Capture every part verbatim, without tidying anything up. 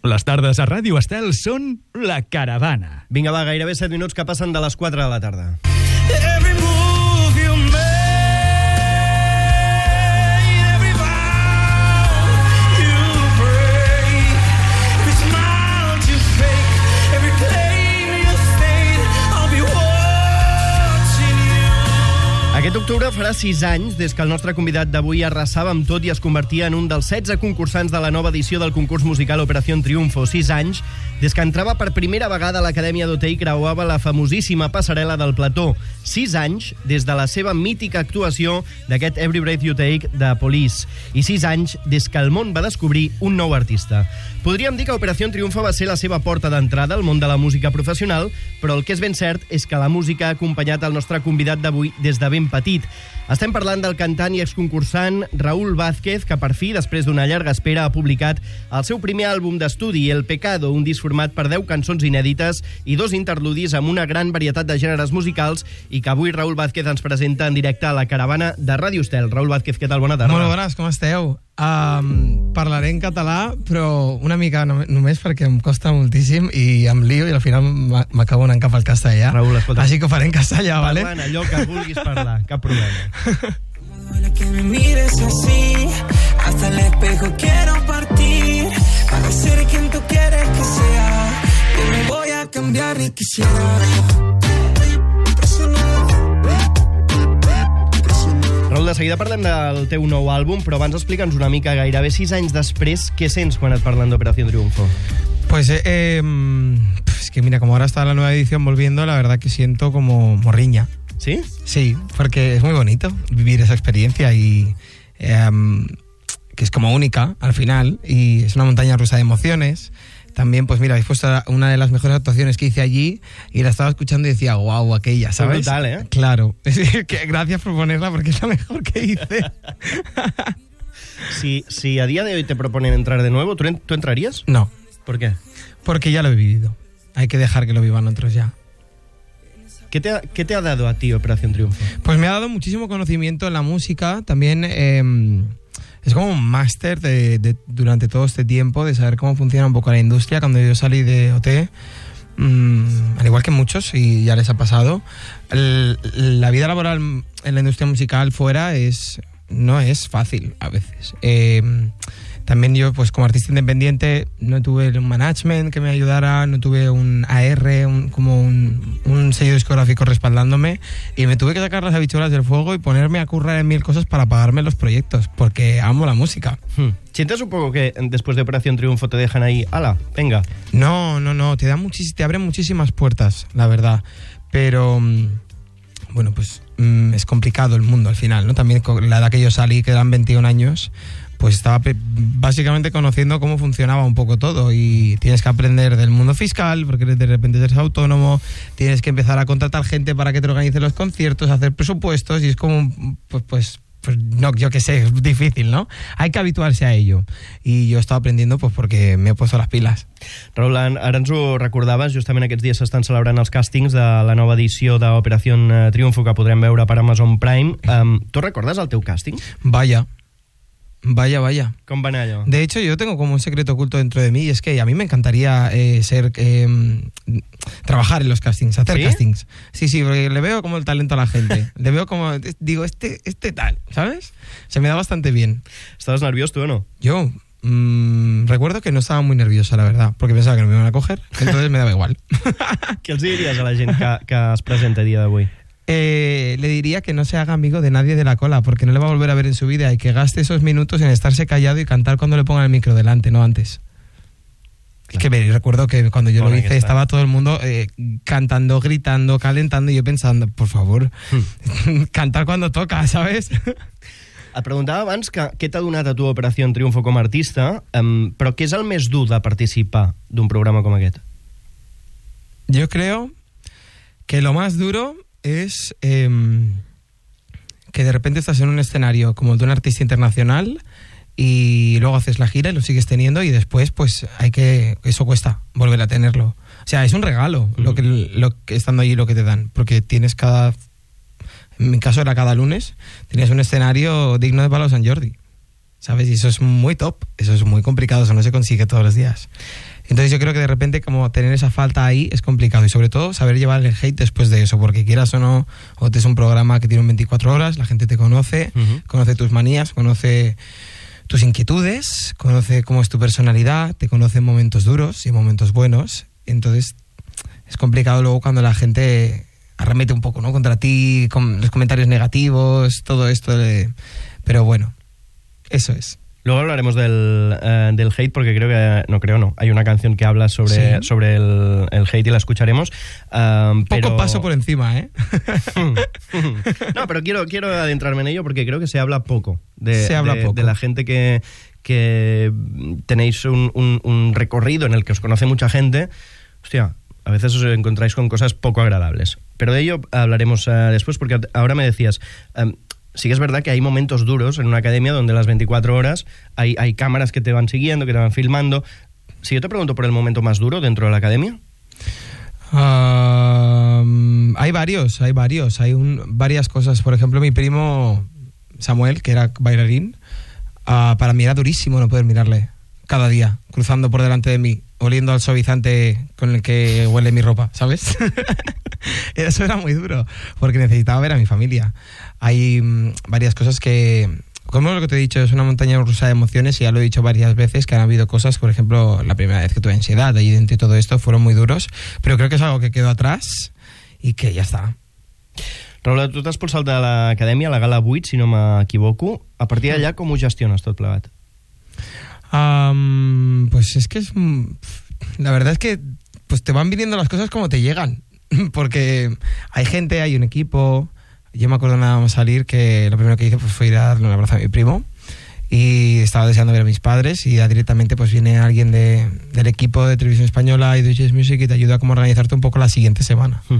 Les tardes a Ràdio Estel són La Caravana. Vinga, va, gairebé set minuts que passen de les quatre de la tarda. Every move you made, every vow you break, every smile you fake, every claim you stayed, I'll be watching you. Aquest octubre farà sis anys des que el nostre convidat d'avui arrasava amb tot i es convertia en un dels setze concursants de la nova edició del concurs musical Operación Triunfo. Sis anys des que entrava per primera vegada a l'Acadèmia d'O T i creuava la famosíssima passarel·la del Plató. Sis anys des de la seva mítica actuació d'aquest Every Breath You Take de Police. I sis anys des que el món va descobrir un nou artista. Podríem dir que Operación Triunfo va ser la seva porta d'entrada al món de la música professional, però el que és ben cert és que la música ha acompanyat el nostre convidat d'avui des de ben petit. Estem parlant del cantant i exconcursant Raúl Vázquez, que per fi, després d'una llarga espera, ha publicat el seu primer àlbum d'estudi, El Pecado, un disc format per deu cançons inèdites i dos interludis amb una gran varietat de gèneres musicals i que avui Raúl Vázquez ens presenta en directe a la caravana de Ràdio Estel. Raúl Vázquez, què tal? Bona tarda. Molt bones, com esteu? Um, parlaré en català, però una mica no, només perquè em costa moltíssim i em lio i al final m'acabo anant cap al castellà. Raúl, escolta. Així que ho faré en castellà, ¿vale? Parlant allò que vulguis parlar, cap problema. Duele que me mires así, hasta el espejo quiero partir, para ser quien tú quieres que sea, yo me voy a cambiar y quisiera. Raúl, de seguida parlem del teu nou àlbum, però abans explica'ns una mica, gairebé sis anys després, què sents quan et parlen d'Operación Triunfo? Pues eh, eh, es que mira, como ahora está la nueva edición volviendo, la verdad que siento como morriña. ¿Sí? Sí, porque es muy bonito vivir esa experiencia y eh, que es como única al final y es una montaña rusa de emociones. También, pues mira, habéis puesto una de las mejores actuaciones que hice allí y la estaba escuchando y decía, wow, aquella, ¿sabes? Es brutal, ¿eh? Claro. Que gracias por ponerla porque es la mejor que hice. Si, si a día de hoy te proponen entrar de nuevo, ¿tú, ¿tú entrarías? No. ¿Por qué? Porque ya lo he vivido. Hay que dejar que lo vivan otros ya. ¿Qué te, ha, ¿Qué te ha dado a ti Operación Triunfo? Pues me ha dado muchísimo conocimiento en la música. También eh, es como un máster de, de, durante todo este tiempo de saber cómo funciona un poco la industria. Cuando yo salí de O T, mmm, al igual que muchos, y ya les ha pasado, el, la vida laboral en la industria musical fuera es no es fácil a veces. Eh, También yo, pues como artista independiente, no tuve un management que me ayudara, no tuve un A R, un, como un, un sello discográfico respaldándome, y me tuve que sacar las habichuelas del fuego y ponerme a currar en mil cosas para pagarme los proyectos, porque amo la música. Hmm. ¿Sientes un poco que después de Operación Triunfo te dejan ahí, ala, venga? No, no, no, te, da muchis, te abren muchísimas puertas, la verdad, pero... Bueno, pues mmm, es complicado el mundo al final, ¿no? También con la edad que yo salí, que eran veintiún años... pues estaba básicamente conociendo cómo funcionaba un poco todo y tienes que aprender del mundo fiscal porque de repente eres autónomo, tienes que empezar a contratar gente para que te organice los conciertos, hacer presupuestos y es como, pues, pues, pues no, yo qué sé, es difícil, ¿no? Hay que habituarse a ello y yo he estado aprendiendo pues porque me he puesto las pilas. Raúl, ara ens ho recordaves, justament aquests dies s'estan celebrant els càstings de la nova edició d'Operació Triunfo que podrem veure per Amazon Prime. Um, tu recordes el teu càsting? Vaya. Vaya, vaya. ¿Cómo van a ello? De hecho, yo tengo como un secreto oculto dentro de mí y es que a mí me encantaría eh, ser eh, trabajar en los castings, hacer ¿Sí? castings. Sí, sí, porque le veo como el talento a la gente. Le veo como, digo, este, este tal, ¿sabes? Se me da bastante bien. ¿Estabas nervioso tú o no? Yo mmm, recuerdo que no estaba muy nerviosa, la verdad, porque pensaba que no me iban a coger, entonces me daba igual. ¿Qué els diries a la gent que, que es presenta el dia d'avui? Eh, le diría que no se haga amigo de nadie de la cola porque no le va a volver a ver en su vida y que gaste esos minutos en estarse callado y cantar cuando le pongan el micro delante, no antes. Es que me recuerdo que cuando yo Bona lo hice estaba todo el mundo eh, cantando, gritando, calentando y yo pensando, por favor, mm. cantar cuando toca, ¿sabes? Et preguntava abans que què t'ha donat a tu Operació Triunfo com a artista, um, però què és el més dur de participar d'un programa com aquest? Yo creo que lo más duro es eh, que de repente estás en un escenario como de un artista internacional y luego haces la gira y lo sigues teniendo y después pues hay que, eso cuesta volver a tenerlo. O sea, es un regalo uh-huh. lo que, lo que estando allí lo que te dan, porque tienes cada, en mi caso era cada lunes, tenías un escenario digno de Palau Sant Jordi, ¿sabes? Y eso es muy top, eso es muy complicado, eso no se consigue todos los días. Entonces yo creo que de repente como tener esa falta ahí es complicado y sobre todo saber llevar el hate después de eso, porque quieras o no, O T es un programa que tiene veinticuatro horas, la gente te conoce, uh-huh. conoce tus manías, conoce tus inquietudes, conoce cómo es tu personalidad, te conoce en momentos duros y en momentos buenos, entonces es complicado luego cuando la gente arremete un poco, ¿no?, contra ti, con los comentarios negativos, todo esto, de... pero bueno, eso es. Luego hablaremos del, uh, del hate, porque creo que, no creo, no, hay una canción que habla sobre, sí. sobre el, el hate y la escucharemos. Um, Poco pero... paso por encima, ¿eh? No, pero quiero, quiero adentrarme en ello porque creo que se habla poco de, se habla de, poco. de la gente que, que tenéis un, un, un recorrido en el que os conoce mucha gente. Hostia, a veces os encontráis con cosas poco agradables. Pero de ello hablaremos uh, después, porque ahora me decías... Um, sí que es verdad que hay momentos duros en una academia donde las veinticuatro horas hay, hay cámaras que te van siguiendo, que te van filmando. Si yo te pregunto por el momento más duro dentro de la academia... Uh, hay varios, hay varios. Hay un, varias cosas. Por ejemplo, mi primo Samuel, que era bailarín, uh, para mí era durísimo no poder mirarle cada día, cruzando por delante de mí, oliendo al suavizante con el que huele mi ropa, ¿sabes? Eso era muy duro, porque necesitaba ver a mi familia. Hay mmm, varias cosas que, como lo que te he dicho, es una montaña rusa de emociones, y ya lo he dicho varias veces, que han habido cosas, por ejemplo, la primera vez que tuve ansiedad, y dentro de todo esto fueron muy duros, pero creo que es algo que quedó atrás y que ya está. Raül, tu t'has expulsat de l'acadèmia, la Gala vuit, si no m'equivoco. A partir d'allà, com ho gestiones tot plegat? Um, pues es que es... La verdad es que pues te van viniendo las cosas como te llegan. Porque hay gente, hay un equipo. Yo me acuerdo nada más salir que lo primero que hice pues, fue ir a darle un abrazo a mi primo. Y estaba deseando ver a mis padres. Y ya directamente pues viene alguien de, del equipo de Televisión Española y de Chess Music y te ayuda a como organizarte un poco la siguiente semana. Uh-huh.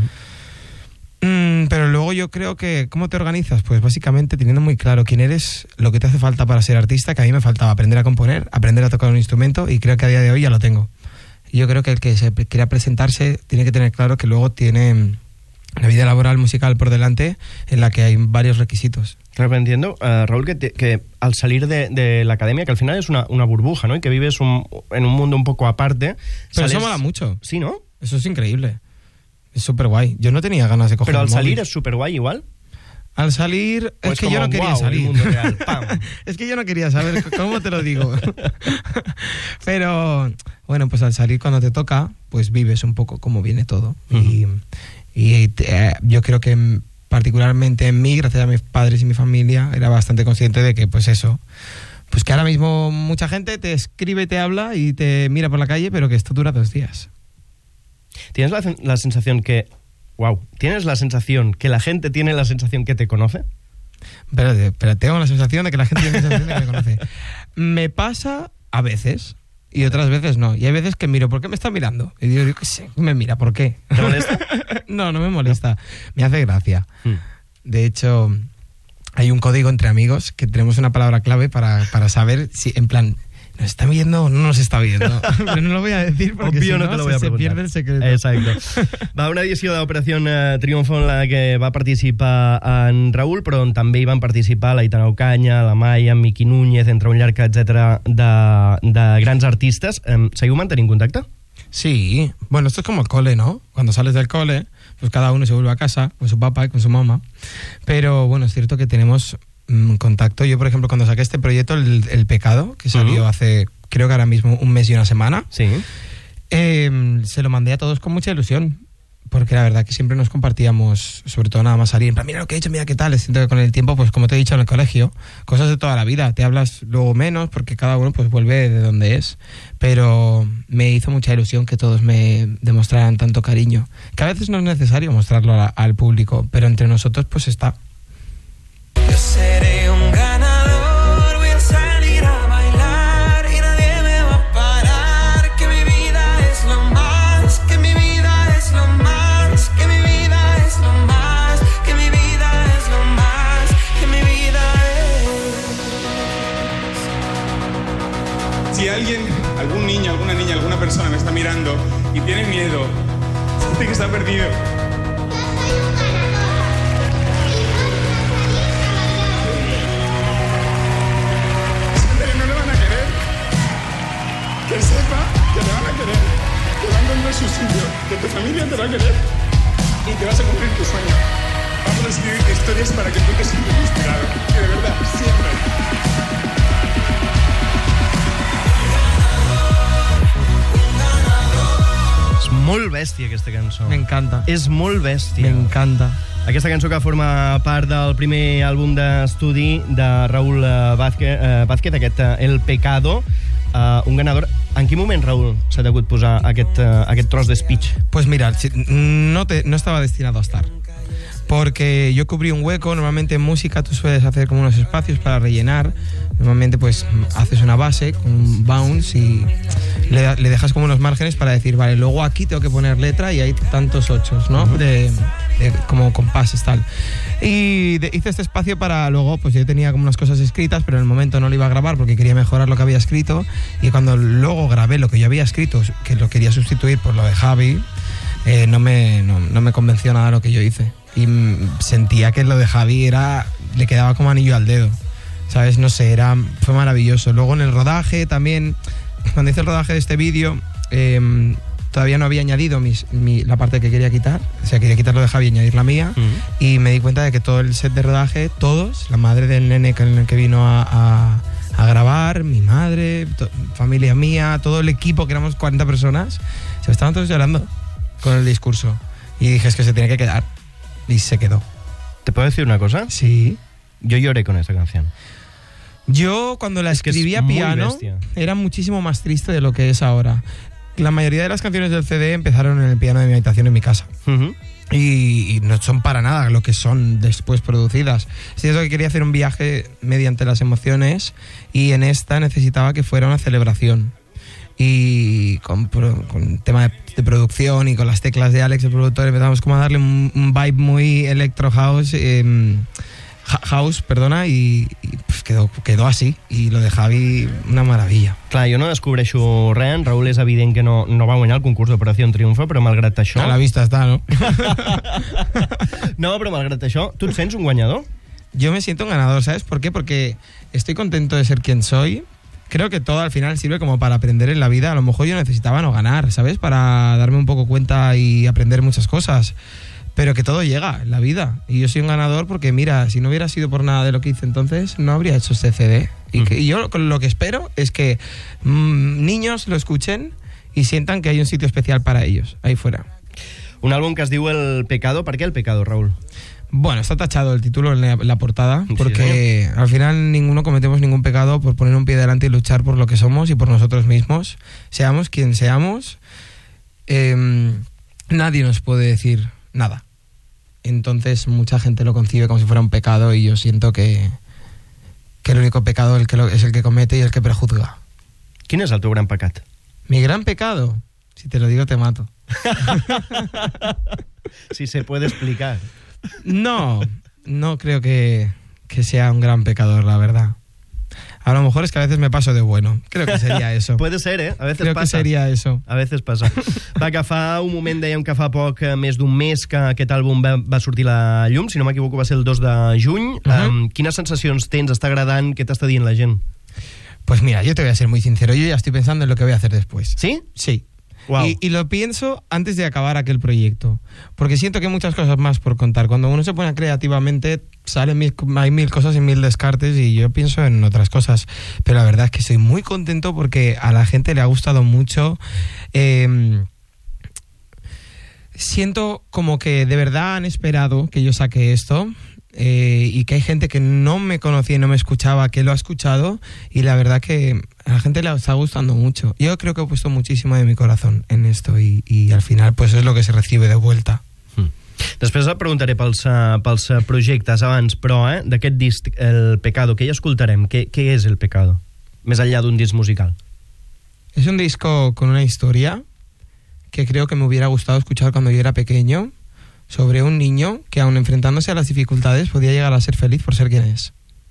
Mm, pero luego yo creo que, ¿cómo te organizas? Pues básicamente teniendo muy claro quién eres, lo que te hace falta para ser artista, que a mí me faltaba aprender a componer, aprender a tocar un instrumento, y creo que a día de hoy ya lo tengo. Yo creo que el que se quiera presentarse tiene que tener claro que luego tiene la vida laboral musical por delante, en la que hay varios requisitos. Claro, entiendo, uh, Raül, que, te, que al salir de, de la academia, que al final es una, una burbuja, ¿no? Y que vives un, en un mundo un poco aparte. Pero sales... eso mola mucho. Sí, ¿no? Eso es increíble. Es súper guay. Yo no tenía ganas de coger Pero al el salir móvil. Es súper guay igual. Al salir, pues es que como, yo no quería wow, salir. El mundo real, ¡pam! Es que yo no quería saber, ¿cómo te lo digo? Pero, bueno, pues al salir cuando te toca, pues vives un poco cómo viene todo. Uh-huh. Y, y eh, yo creo que particularmente en mí, gracias a mis padres y mi familia, era bastante consciente de que, pues eso, pues que ahora mismo mucha gente te escribe, te habla y te mira por la calle, pero que esto dura dos días. ¿Tienes la, la sensación que... Wow, ¿tienes la sensación que la gente tiene la sensación que te conoce? Pero, pero tengo la sensación de que la gente tiene la sensación de que me conoce. Me pasa a veces y otras veces no. Y hay veces que miro, ¿por qué me está mirando? Y digo, yo qué sé, me mira, ¿por qué? ¿Te molesta? No, no me molesta. No. Me hace gracia. Hmm. De hecho, hay un código entre amigos que tenemos una palabra clave para, para saber si, en plan... ¿Nos está viendo o no nos està viendo? Però no lo voy a decir porque Obvio, si no, no te lo voy a se, se pierde el secreto. Exacto. Va, una edició d'Operació eh, Triunfo en la que va participar en Raül, però on també hi van participar l'Aitana Ocaña, la Maya, en Miqui Núñez, entre un llarg, etcètera, de, de grans artistes. Eh, seguiu mantenint contacte? Sí, bueno, esto es como el cole, ¿no? Cuando sales del cole, pues cada uno se vuelve a casa con su papá y con su mamá. Pero bueno, es cierto que tenemos mmm, contacto. Yo, por ejemplo, cuando saqué este proyecto, El, el Pecado, que salió uh-huh. hace, creo que ahora mismo, un mes y una semana, sí. eh, se lo mandé a todos con mucha ilusión. Porque la verdad que siempre nos compartíamos, sobre todo nada más salir, en plan, mira lo que he hecho, mira qué tal. Es cierto que con el tiempo, pues como te he dicho en el colegio, cosas de toda la vida, te hablas luego menos porque cada uno pues vuelve de donde es. Pero me hizo mucha ilusión que todos me demostraran tanto cariño, que a veces no es necesario mostrarlo a, al público, pero entre nosotros pues está. Yo seré un ganador, voy a salir a bailar y nadie me va a parar, que mi vida es lo más, que mi vida es lo más, que mi vida es lo más, que mi vida es lo más, que mi vida es. Si alguien, algún niño, alguna niña, alguna persona me está mirando y tiene miedo, siente que está perdido. Que sepa que le van a querer. tienes un sitio, que tu familia te va a querer y te vas a cumplir tu sueño. Vamos a escribir historias para que tú te sientas inspirado. Que de verdad, siempre. És molt bèstia, aquesta cançó. M'encanta. És molt bèstia. M'encanta. Aquesta cançó que forma part del primer àlbum d'estudi de Raúl Vázquez, eh, Vázquez aquest eh, El Pecado, eh, un ganador. En quin moment, Raúl, s'ha degut posar aquest, eh, aquest tros de speech? Pues mira, no, te, no estaba destinado a estar. Porque yo cubrí un hueco. Normalmente en música tú sueles hacer como unos espacios para rellenar. Normalmente pues haces una base con un bounce y le, le dejas como unos márgenes para decir, vale, luego aquí tengo que poner letra y hay tantos ochos, ¿no? Uh-huh. de, de, como compases, tal. Y de, hice este espacio para luego, pues yo tenía como unas cosas escritas, pero en el momento no lo iba a grabar porque quería mejorar lo que había escrito. Y cuando luego grabé lo que yo había escrito, que lo quería sustituir por lo de Javi, eh, no, me, no, no me convenció nada lo que yo hice. Y sentía que lo de Javi era, le quedaba como anillo al dedo, ¿sabes? No sé, era, fue maravilloso. Luego en el rodaje también, cuando hice el rodaje de este vídeo, eh, todavía no había añadido mis, mi, la parte que quería quitar. O sea, quería quitar lo de Javi y añadir la mía. Uh-huh. Y me di cuenta de que todo el set de rodaje, todos, la madre del nene con el que vino a, a, a grabar, mi madre, to, familia mía, todo el equipo, que éramos cuarenta personas, se estaban todos llorando con el discurso. Y dije, es que se tiene que quedar. Y se quedó. ¿Te puedo decir una cosa? Sí. Yo lloré con esta canción. Yo cuando la es escribí a piano era muchísimo más triste de lo que es ahora. La mayoría de las canciones del C D empezaron en el piano de mi habitación en mi casa. Uh-huh. y, y no son para nada lo que son después producidas. Es cierto que quería hacer un viaje mediante las emociones y en esta necesitaba que fuera una celebración. Y con, con tema de, de producción y con las teclas de Alex, el productor, empezamos como a darle un, un vibe muy electro house, eh, house, perdona, y, y pues quedó, quedó así. Y lo de Javi, una maravilla. Clar, jo no descobreixo res. Raúl és evident que no, no va guanyar el concurs d'Operació Triunfo, però malgrat això... A la vista està, ¿no? No, però malgrat això, ¿tú et sents un guanyador? Yo me siento un ganador, ¿sabes por qué? Porque estoy contento de ser quien soy. Creo que todo al final sirve como para aprender en la vida. A lo mejor yo necesitaba no ganar, ¿sabes? Para darme un poco cuenta y aprender muchas cosas. Pero que todo llega en la vida. Y yo soy un ganador porque, mira, si no hubiera sido por nada de lo que hice entonces, no habría hecho este C D. Y, que, y yo lo que espero es que mmm, niños lo escuchen y sientan que hay un sitio especial para ellos, ahí fuera. Un álbum que es diu El Pecado. ¿Por qué El Pecado, Raúl? Bueno, está tachado el título en la, la portada, porque sí, al final ninguno cometemos ningún pecado por poner un pie delante y luchar por lo que somos y por nosotros mismos. Seamos quien seamos, eh, nadie nos puede decir nada. Entonces mucha gente lo concibe como si fuera un pecado y yo siento que, que el único pecado el que lo, es el que comete y el que prejuzga. ¿Quién es el tu gran pecat? Mi gran pecado, si te lo digo te mato. Si se puede explicar. No, no creo que, que sea un gran pecador, la verdad. A lo mejor es que a veces me paso de bueno. Creo que sería eso. Puede ser, eh? A veces creo pasa. que sería eso. A veces passa. Va, que fa un moment, dèiem que fa poc, més d'un mes que aquest àlbum va, va sortir a la llum, si no m'equivoco va ser el dos de juny. Uh-huh. um, quines sensacions tens? Està agradant? Què t'està dient la gent? Pues mira, yo te voy a ser muy sincero. Yo ya estoy pensando en lo que voy a hacer después. ¿Sí? Sí. Wow. Y, y lo pienso antes de acabar aquel proyecto, porque siento que hay muchas cosas más por contar. Cuando uno se pone creativamente, salen mil, hay mil cosas y mil descartes y yo pienso en otras cosas. Pero la verdad es que estoy muy contento porque a la gente le ha gustado mucho. Eh, siento como que de verdad han esperado que yo saque esto. Eh, y que hay gente que no me conocía y no me escuchaba, que lo ha escuchado, y la verdad que a la gente le está gustando mucho. Yo creo que he puesto muchísimo de mi corazón en esto y, y al final pues es lo que se recibe de vuelta. Mm. Després et preguntaré pels, uh, pels uh, projectes abans, però eh, d'aquest disc, El Pecado, què hi escoltarem? Què, què és El Pecado? Més enllà d'un disc musical. Es un disco con una historia que creo que me hubiera gustado escuchar cuando yo era pequeño, sobre un niño que aun enfrentándose a las dificultades podía llegar a ser feliz por ser quien es.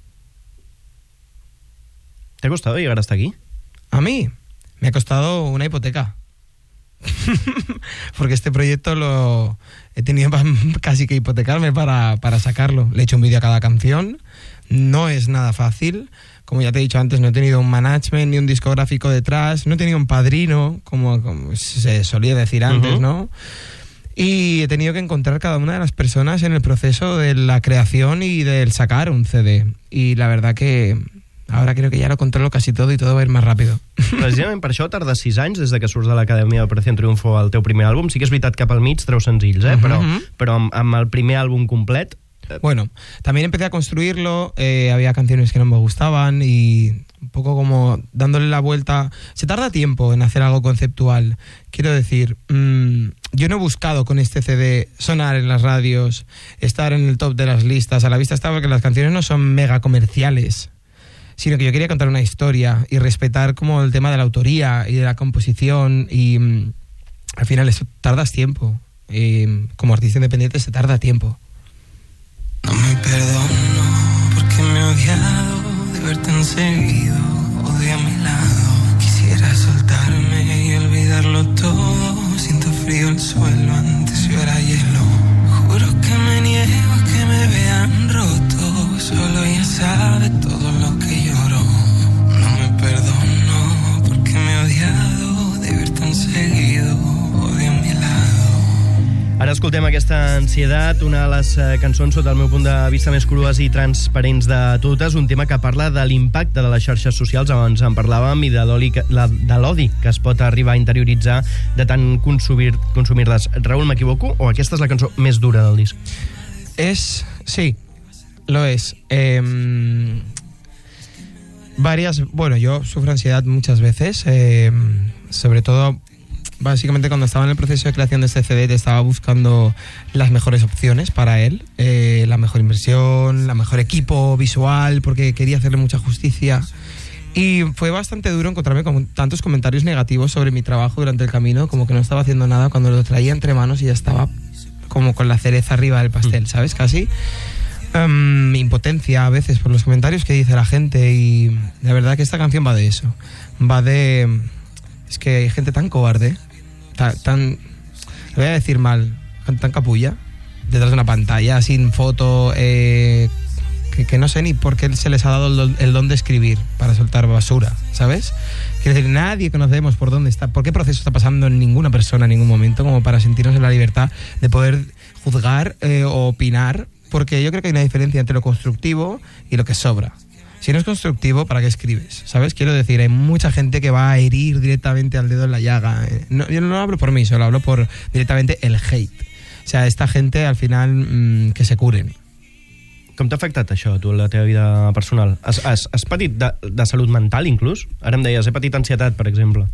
¿Te ha costado llegar hasta aquí? A mí me ha costado una hipoteca. Porque este proyecto lo he tenido casi que hipotecarme para, para sacarlo. Le he hecho un vídeo a cada canción. No es nada fácil. Como como ya te he dicho antes, no he tenido un management ni un discográfico detrás, no he tenido un padrino, como, como se solía decir antes, uh-huh. ¿no? Y he tenido que encontrar cada una de las personas en el proceso de la creación y del sacar un C D. Y la verdad que ara creo que ja lo controlo casi todo i todo va a ir más rápido. Precisament per això tarda sis anys des de que surts de l'Acadèmia d'Operació Triunfo al teu primer àlbum. Sí que és veritat que pel mig treus senzills, eh? però, uh-huh. però amb, amb el primer àlbum complet... Bueno, también empecé a construirlo, eh, había canciones que no me gustaban y un poco como dándole la vuelta. Se tarda tiempo en hacer algo conceptual. Quiero decir, mmm, yo no he buscado con este C D sonar en las radios, estar en el top de las listas. A la vista está porque las canciones no son mega comerciales, sino que yo quería contar una historia y respetar como el tema de la autoría y de la composición y mmm, al final esto tardas tiempo. Y, como artista independiente se tarda tiempo. No me perdono porque me he odiado de verte enseguido, odio a mi lado. Quisiera soltarme y olvidarlo todo. Siento frío el suelo, antes yo era hielo. Juro que me niego a que me vean roto. Solo ella sabe todo lo que lloro. No me perdono porque me he odiado de verte enseguido, odio a mi lado. Ara escoltem aquesta Ansietat, una de les cançons sota el meu punt de vista més crues i transparents de totes, un tema que parla de l'impacte de les xarxes socials, abans en parlàvem, i de l'odi que es pot arribar a interioritzar de tant consumir, consumir-les. Raúl, m'equivoco? O aquesta és la cançó més dura del disc? Es, sí, lo es. Eh, varias, bueno, yo sufro ansiedad muchas veces, eh, sobre todo... Básicamente cuando estaba en el proceso de creación de este C D te estaba buscando las mejores opciones para él, eh, la mejor inversión, la mejor equipo visual, porque quería hacerle mucha justicia. Y fue bastante duro encontrarme con tantos comentarios negativos sobre mi trabajo durante el camino, como que no estaba haciendo nada cuando lo traía entre manos y ya estaba como con la cereza arriba del pastel, ¿sabes? Casi. Um, impotencia a veces por los comentarios que dice la gente, y la verdad que esta canción va de eso. Va de... Es que hay gente tan cobarde, tan, tan lo voy a decir mal, tan capulla, detrás de una pantalla, sin foto, eh, que, que no sé ni por qué se les ha dado el don, el don de escribir para soltar basura, ¿sabes? Quiero decir, nadie conocemos por dónde está, por qué proceso está pasando en ninguna persona en ningún momento, como para sentirnos en la libertad de poder juzgar eh, o opinar, porque yo creo que hay una diferencia entre lo constructivo y lo que sobra. Si no es constructivo, ¿para qué escribes? ¿Sabes? Quiero decir, hay mucha gente que va a herir directamente al dedo en la llaga. No, yo no hablo por mí, solo hablo por directamente el hate. O sea, esta gente, al final, mmm, que se curen. Com t'ha afectat això, a tu, la teva vida personal? Has, has, has patit de, de salut mental, inclús? Ara em deies, he patit ansietat, per exemple.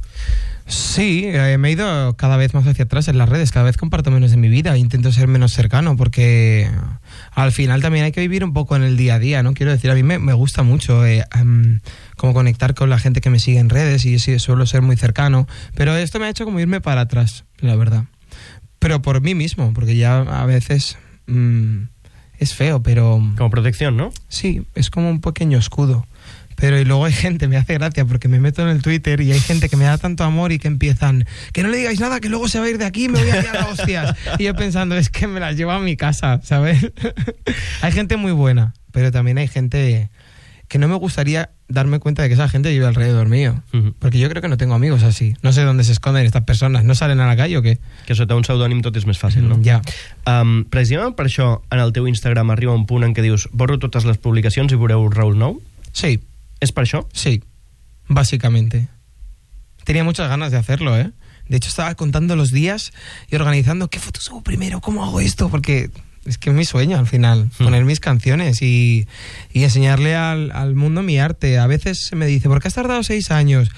Sí, eh, me he ido cada vez más hacia atrás en las redes, cada vez comparto menos de mi vida, intento ser menos cercano, porque al final también hay que vivir un poco en el día a día, ¿no? Quiero decir, a mí me, me gusta mucho eh, um, como conectar con la gente que me sigue en redes, y sí, suelo ser muy cercano, pero esto me ha hecho como irme para atrás, la verdad. Pero por mí mismo, porque ya a veces... Mmm, es feo, pero... Como protección, ¿no? Sí, es como un pequeño escudo. Pero y luego hay gente, me hace gracia porque me meto en el Twitter y hay gente que me da tanto amor y que empiezan, que no le digáis nada, que luego se va a ir de aquí y me voy a liar a hostias. Y yo pensando, es que me las llevo a mi casa, ¿sabes? Hay gente muy buena, pero también hay gente que no me gustaría darme cuenta de que esa gente vive alrededor mío. Uh-huh. Porque yo creo que no tengo amigos así. No sé dónde se esconden estas personas. ¿No salen a la calle o qué? Que sota un pseudònim tot és més fàcil, no? Mm, ja. Um, precisament per això, en el teu Instagram arriba un punt en què dius, borro totes les publicacions i veureu Raúl nou? Sí. ¿Es por eso? Sí, básicamente. Tenía muchas ganas de hacerlo, ¿eh? De hecho, estaba contando los días y organizando qué fotos subo primero, cómo hago esto, porque es que es mi sueño al final, mm. poner mis canciones y, y enseñarle al, al mundo mi arte. A veces se me dice, ¿por qué has tardado seis años?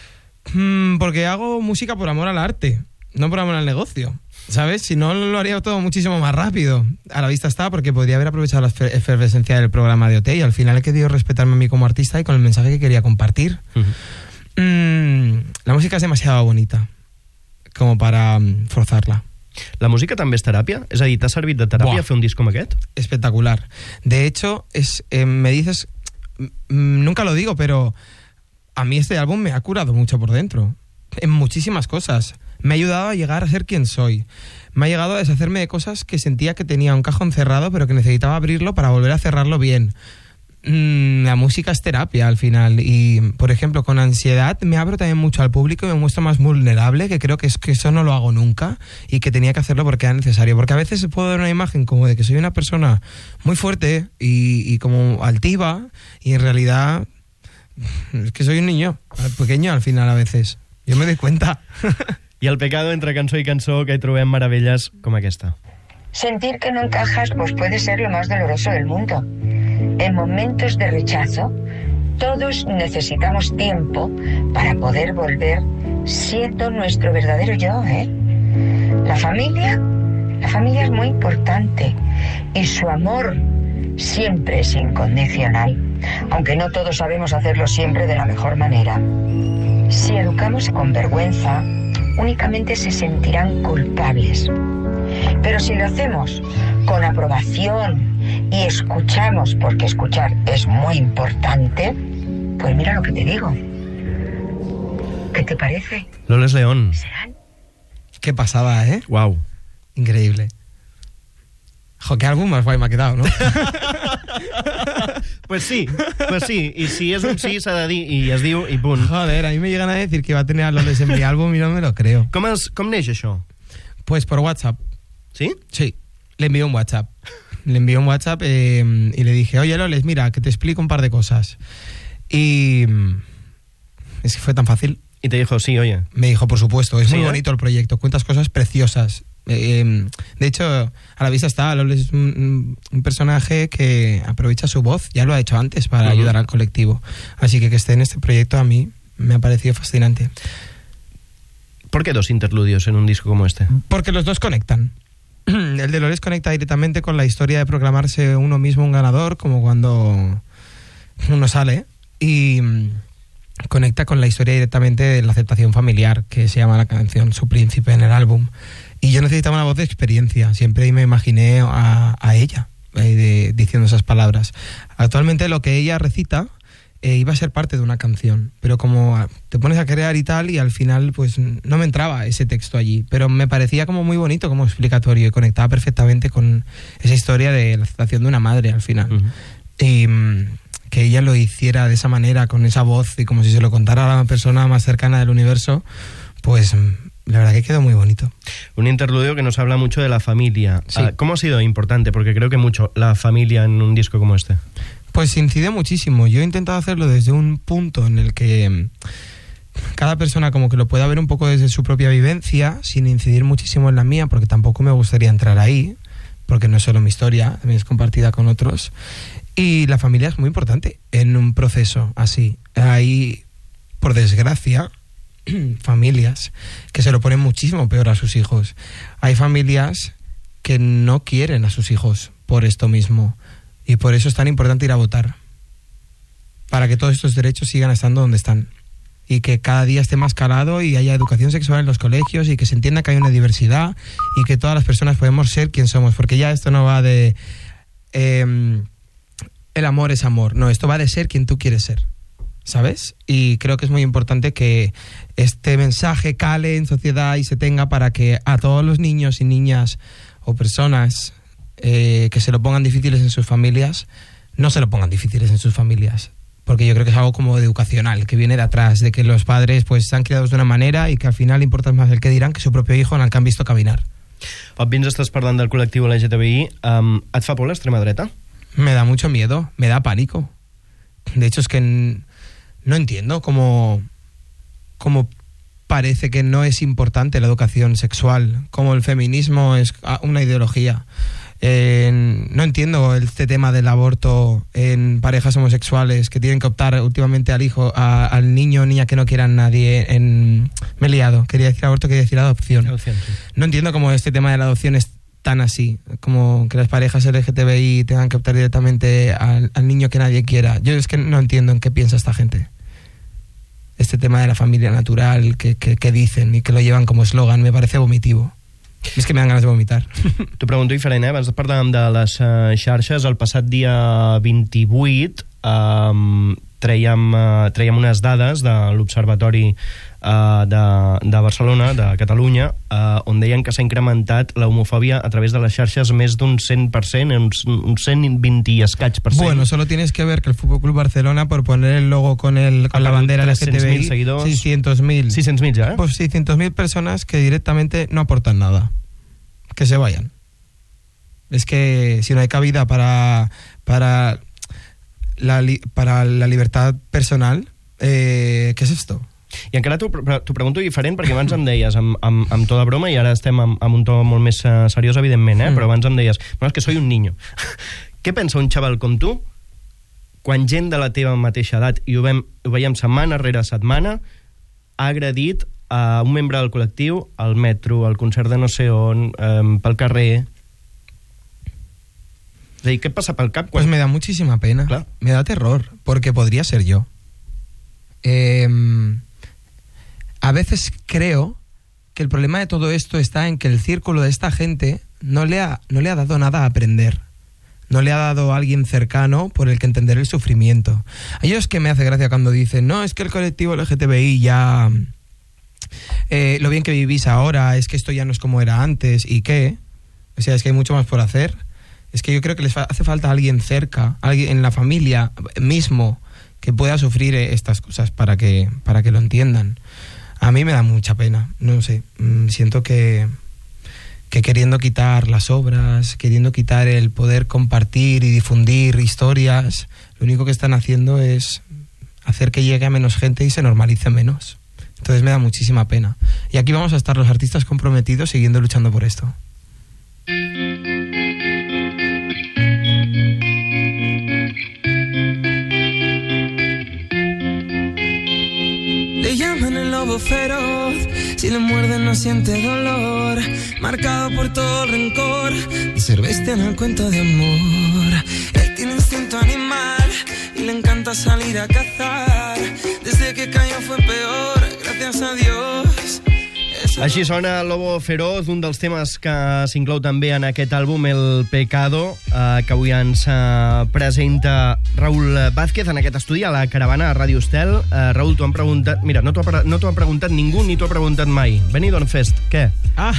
Mm, porque hago música por amor al arte, no por amor al negocio, ¿sabes? Si no, lo haría todo muchísimo más rápido. A la vista está, porque podría haber aprovechado la efervescencia del programa de O T y al final he querido respetarme a mí como artista y con el mensaje que quería compartir. Uh-huh. mm, la música es demasiado bonita como para um, forzarla. La música també és teràpia? És a dir, t'ha servit de teràpia Buah. fer un disc com aquest? Espectacular. De hecho, es, eh, me dices, m- nunca lo digo, pero a mí este álbum me ha curado mucho por dentro. En muchísimas cosas. Me ha ayudado a llegar a ser quien soy. Me ha llegado a deshacerme de cosas que sentía que tenía un cajón cerrado, pero que necesitaba abrirlo para volver a cerrarlo bien. mm, la música es terapia al final. Y, por ejemplo, con ansiedad me abro también mucho al público y me muestro más vulnerable, que creo que, es, que eso no lo hago nunca y que tenía que hacerlo porque era necesario. Porque a veces puedo dar una imagen como de que soy una persona muy fuerte y, y como altiva, y en realidad es que soy un niño pequeño al final a veces. Yo me doy cuenta. I el pecado entre cançó i cançó que hi trobem meravelles com aquesta. Sentir que no encajas pues puede ser lo más doloroso del mundo. En momentos de rechazo, todos necesitamos tiempo para poder volver siendo nuestro verdadero yo, ¿eh? La familia, la familia es muy importante y su amor siempre es incondicional, aunque no todos sabemos hacerlo siempre de la mejor manera. Si educamos con vergüenza, únicamente se sentirán culpables. Pero si lo hacemos con aprobación y escuchamos, porque escuchar es muy importante, pues mira lo que te digo. ¿Qué te parece? Loles León. ¿Serán? Qué pasada, ¿eh? Uau. Increíble. Jo, qué álbum más guay me ha quedado, ¿no? Pues sí, pues sí. I si és un sí, s'ha de dir, i es diu, i punt. Joder, a mí me llegan a decir que va a tener a Loles en mi álbum y no me lo creo. Com, es, com neix això? Pues por WhatsApp. Sí? Sí, le envié un WhatsApp. Le envié un WhatsApp eh, y le dije, oye Loles, mira, que te explico un par de cosas. Y es que fue tan fácil. Y te dijo, sí, oye. Me dijo, por supuesto, es ¿Sí, muy eh? bonito el proyecto, cuentas cosas preciosas. Eh, de hecho, a la vista está, Loles es un, un personaje que aprovecha su voz, ya lo ha hecho antes para uh-huh. ayudar al colectivo. Así que que esté en este proyecto a mí me ha parecido fascinante. ¿Por qué dos interludios en un disco como este? Porque los dos conectan. El de Loles conecta directamente con la historia de proclamarse uno mismo un ganador, como cuando uno sale, y conecta con la historia directamente de la aceptación familiar, que se llama la canción Su Príncipe en el álbum. Y yo necesitaba una voz de experiencia, siempre me imaginé a, a ella eh, de, diciendo esas palabras. Actualmente lo que ella recita eh, iba a ser parte de una canción, pero como te pones a crear y tal, y al final pues no me entraba ese texto allí, pero me parecía como muy bonito como explicatorio y conectaba perfectamente con esa historia de la aceptación de una madre al final. Uh-huh. Y que ella lo hiciera de esa manera, con esa voz, y como si se lo contara a la persona más cercana del universo, pues la verdad que quedó muy bonito. Un interludio que nos habla mucho de la familia. Sí. ¿Cómo ha sido importante? Porque creo que mucho la familia en un disco como este. Pues incide muchísimo. Yo he intentado hacerlo desde un punto en el que cada persona como que lo pueda ver un poco desde su propia vivencia, sin incidir muchísimo en la mía, porque tampoco me gustaría entrar ahí, porque no es solo mi historia, también es compartida con otros. Y la familia es muy importante en un proceso así. Hay, por desgracia, familias que se lo ponen muchísimo peor a sus hijos. Hay familias que no quieren a sus hijos por esto mismo, y por eso es tan importante ir a votar, para que todos estos derechos sigan estando donde están, y que cada día esté más calado y haya educación sexual en los colegios, y que se entienda que hay una diversidad y que todas las personas podemos ser quien somos, porque ya esto no va de eh, el amor es amor, no, esto va de ser quien tú quieres ser, ¿sabes? Y creo que es muy importante que este mensaje cale en sociedad y se tenga, para que a todos los niños y niñas o personas eh, que se lo pongan difíciles en sus familias, no se lo pongan difíciles en sus familias. Porque yo creo que es algo como educacional, que viene de atrás, de que los padres pues están criados de una manera y que al final importa más el que dirán que su propio hijo en el que han visto caminar. Òbviament estàs parlant del col·lectiu L G T B I. Um, et fa por l'extrema dreta? Me da mucho miedo, me da pánico. De hecho, es que n- no entiendo cómo, cómo parece que no es importante la educación sexual, como el feminismo es una ideología. Eh, no entiendo este tema del aborto en parejas homosexuales que tienen que optar últimamente al hijo, a, al niño o niña que no quieran nadie. En, me he liado, quería decir aborto, quería decir adopción. Adopción, sí. No entiendo cómo este tema de la adopción es tan así, como que las parejas L G T B I tengan que optar directamente al, al niño que nadie quiera. Yo es que no entiendo en qué piensa esta gente. Este tema de la familia natural que, que, que dicen y que lo llevan como eslogan me parece vomitivo. És que me dan ganes de vomitar. T'ho pregunto diferent, eh? Abans parlàvem de les uh, xarxes. El passat dia vint-i-vuit, um, trèiem, uh, trèiem unes dades de l'Observatori uh, de, de Barcelona, de Catalunya, uh, on deien que s'ha incrementat la homofòbia a través de les xarxes més d'un cent per cent, uns, uns cent vint i escaig per cent. Bueno, solo tienes que ver que el Fútbol Club Barcelona, por poner el logo con, el, con la bandera L G T B I, seguidors, seiscientos mil. seiscientos mil ya, ¿eh? Pues seiscientos mil personas que directamente no aportan nada. Que se vayan. Es que si no hay cabida para, para, la, li, para la libertad personal, eh, ¿qué es esto? I encara t'ho pregunto diferent, perquè abans em deies amb, amb, amb to de broma, i ara estem amb, amb un to molt més uh, seriós, evidentment, eh? Mm. Però abans em deies, bueno, és que soy un niño. Què pensa un xaval com tu quan gent de la teva mateixa edat, i ho, vem, ho veiem setmana rere setmana, ha agredit a un membre del col·lectiu al metro, al concert de no sé on, um, pel carrer? És a dir, què passa pel cap? Quan... Pues me da muchísima pena. Claro. Me da terror, porque podría ser yo. Eh... A veces creo que el problema de todo esto está en que el círculo de esta gente no le ha, no le ha dado nada a aprender. No le ha dado a alguien cercano por el que entender el sufrimiento. A ellos que me hace gracia cuando dicen, no, es que el colectivo L G T B I ya... Eh, lo bien que vivís ahora, es que esto ya no es como era antes, ¿y qué? O sea, es que hay mucho más por hacer. Es que yo creo que les fa- hace falta alguien cerca, alguien en la familia mismo, que pueda sufrir estas cosas para que, para que lo entiendan. A mí me da mucha pena, no sé, siento que, que queriendo quitar las obras, queriendo quitar el poder compartir y difundir historias, lo único que están haciendo es hacer que llegue a menos gente y se normalice menos. Entonces me da muchísima pena. Y aquí vamos a estar los artistas comprometidos siguiendo luchando por esto. Le llaman el lobo feroz, si le muerde no siente dolor, marcado por todo el rencor, de ser bestia en el cuento de amor. Él tiene instinto animal y le encanta salir a cazar, desde que cayó fue peor, gracias a Dios. Així sona Lobo Feroz, un dels temes que s'inclou també en aquest àlbum, El Pecado, eh, que avui ens eh, presenta Raúl Vázquez en aquest estudi a la Caravana a Ràdio Estel. Eh, Raúl, t'ho han preguntat... Mira, no t'ho ha, no t'ho ha preguntat ningú ni t'ho ha preguntat mai. Benidorm Fest, què? Ah!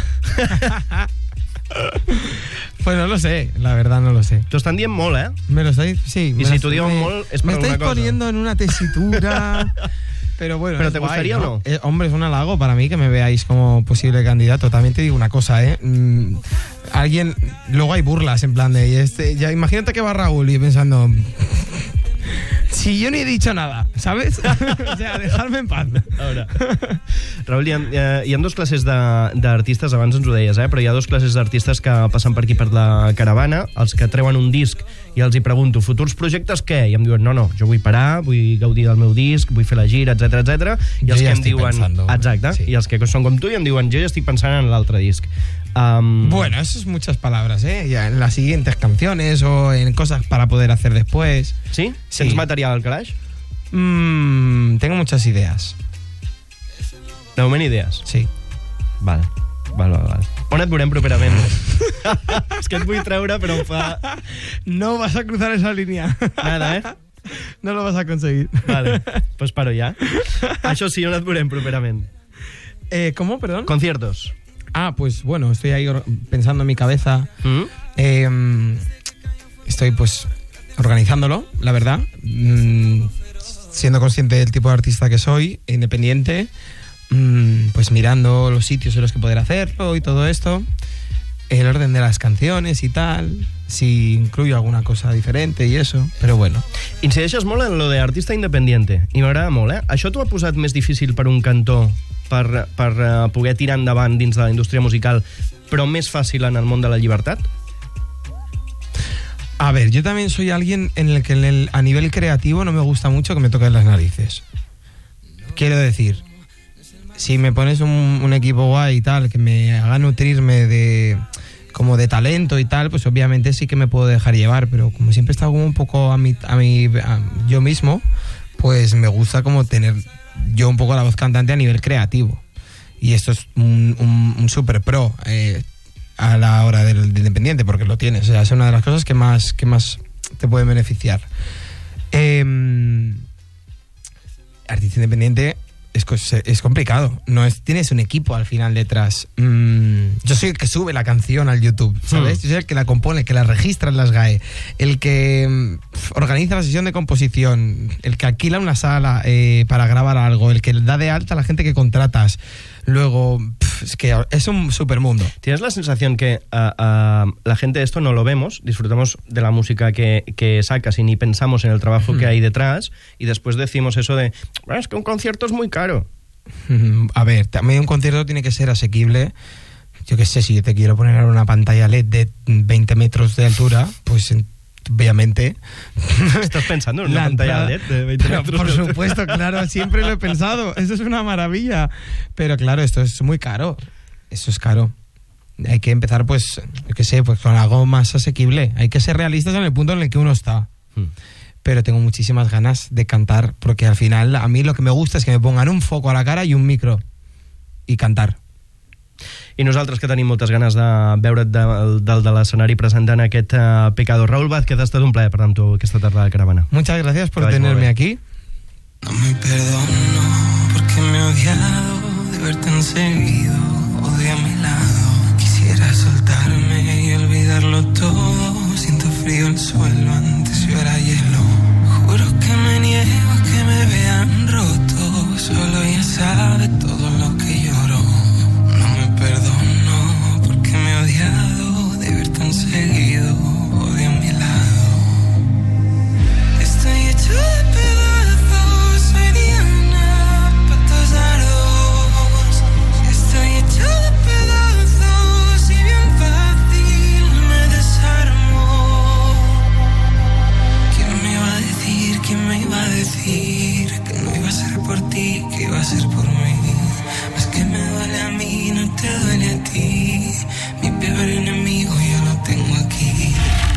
Pues no lo sé, la verdad no lo sé. T'ho estan dient molt, eh? Me lo estáis... Sí. I si t'ho diuen me, molt és per me alguna cosa. Me estáis poniendo en una tesitura... Pero bueno, ¿Pero te guay, gustaría ¿no? o no? Eh, hombre, es un halago para mí que me veáis como posible candidato. También te digo una cosa, ¿eh? Mm, alguien... Luego hay burlas en plan de... Este, ya imagínate que va Raúl y pensando... Si yo ni he dicho nada, ¿sabes? O sea, dejarme en paz. Ahora. Raúl, hi ha, hi ha dos classes d'artistes, abans ens ho deies, eh? Però hi ha dos classes d'artistes que passen per aquí per la caravana, els que treuen un disc i els hi pregunto, futurs projectes què? I em diuen, no, no, jo vull parar, vull gaudir del meu disc, vull fer la gira, etcètera, etcètera. I els jo que ja em diuen, pensando, exacte, sí. I els que són com tu i em diuen, jo ja estic pensant en l'altre disc. Um... Bueno, eso es muchas palabras, ¿eh? Ya en las siguientes canciones o en cosas para poder hacer después. ¿Sí? Sí. ¿Tens material al calaix? Mm, tengo muchas ideas. De moment idees? Sí. Val, val, val, val. On et veurem properament? És que et vull treure, però em fa... No vas a cruzar esa línea. Nada, eh? No lo vas a conseguir. Vale, pues paro ya. Això sí, on et veurem properament? Eh, ¿Cómo, perdón? Conciertos. Ah, pues bueno, estoy ahí pensando en mi cabeza. ¿Mm? Eh, estoy pues organizándolo, la verdad. Mm, siendo consciente del tipo de artista que soy, independiente, mm, pues mirando los sitios en los que poder hacerlo y todo esto. El orden de las canciones y tal, si incluyo alguna cosa diferente y eso, però bueno. Incideixes molt en lo de artista independiente, i m'agrada molt, eh? Això t'ho ha posat més difícil per un cantó per, per uh, poder tirar endavant dins de la indústria musical, però més fàcil en el món de la llibertat? A ver, yo también soy alguien en el que en el, a nivel creativo no me gusta mucho que me toquen las narices. Quiero decir, si me pones un, un equipo guay y tal, que me haga nutrirme de como de talento y tal, pues obviamente sí que me puedo dejar llevar, pero como siempre he estado como un poco a mi, a mi a yo mismo, pues me gusta como tener yo un poco la voz cantante a nivel creativo. Y esto es un, un, un super pro eh, a la hora del, del independiente, porque lo tienes. O sea, es una de las cosas que más, que más te pueden beneficiar. Eh, artista independiente es, es complicado. No es, tienes un equipo al final detrás. Mm, yo soy el que sube la canción al YouTube, ¿sabes? Mm. Yo soy el que la compone, el que la registra en las G A E, el que pf, organiza la sesión de composición, el que alquila una sala eh, para grabar algo, el que da de alta a la gente que contratas. Luego, pf, es que es un supermundo. ¿Tienes la sensación que uh, uh, la gente esto no lo vemos, disfrutamos de la música que, que sacas y ni pensamos en el trabajo mm. que hay detrás, y después decimos eso de, bueno, es que un concierto es muy caro? A ver, también un concierto tiene que ser asequible. Yo qué sé, si yo te quiero poner una pantalla L E D de veinte metros de altura, pues obviamente... ¿Estás pensando en una pantalla L E D de veinte pero, metros? Por supuesto, claro, siempre lo he pensado. Eso es una maravilla. Pero claro, esto es muy caro. Eso es caro. Hay que empezar, pues, yo qué sé, pues con algo más asequible. Hay que ser realistas en el punto en el que uno está. Hmm. Pero tengo muchísimas ganas de cantar, porque al final a mí lo que me gusta es que me pongan un foco a la cara y un micro i cantar. I nosaltres que tenim moltes ganes de veure't del de, de l'escenari presentant aquest uh, Pecado. Raúl Vázquez, ha estat un plaer parlar amb tu aquesta tarda de Caravana. Muchas gracias por tenerme aquí. No me perdono porque me he odiado de verte tan seguido, odio a mi lado. Quisiera soltarme y olvidarlo todo. Siento frío el suelo, antes yo era hielo. Juro que me niego a que me vean roto. Solo ella sabe todo lo que lloro. No me perdono porque me he odiado de ver tan seguido, odio a mi lado. Estoy hecho de pedazos, soy Diana, patos dardos. Estoy hecho de pedazos y bien fácil me desarmo. ¿Quién me iba a decir, quién me iba a decir que no iba a ser por ti, que iba a ser por mí? Es que me duele a mí, no te duele a ti. Mi peor enemigo yo lo tengo aquí.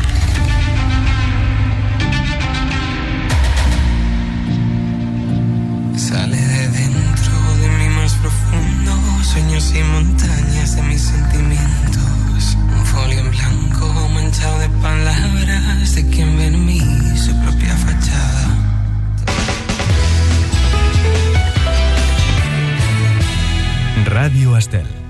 Sale de dentro de mi más profundo, sueños y montañas de mis sentimientos. Un folio en blanco manchado de palabras de quien ve en mí su propia fachada. Ràdio Estel.